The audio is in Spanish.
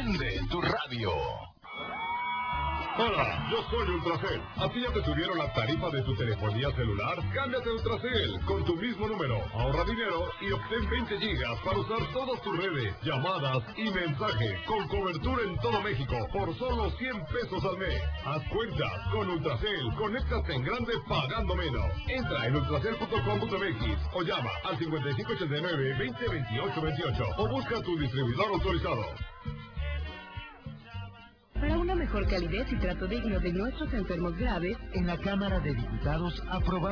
Prende tu radio. Hola, yo soy Ultracel. ¿A ti ya te subieron la tarifa de tu telefonía celular? Cámbiate a Ultracel con tu mismo número. Ahorra dinero y obtén 20 gigas para usar todas tus redes, llamadas y mensajes con cobertura en todo México por solo 100 pesos al mes. Haz cuenta con Ultracel. Conéctate en grande pagando menos. Entra en ultracel.com.mx o llama al 5589-202828 o busca tu distribuidor autorizado. Para una mejor calidez y trato digno de nuestros enfermos graves, en la Cámara de Diputados aprobamos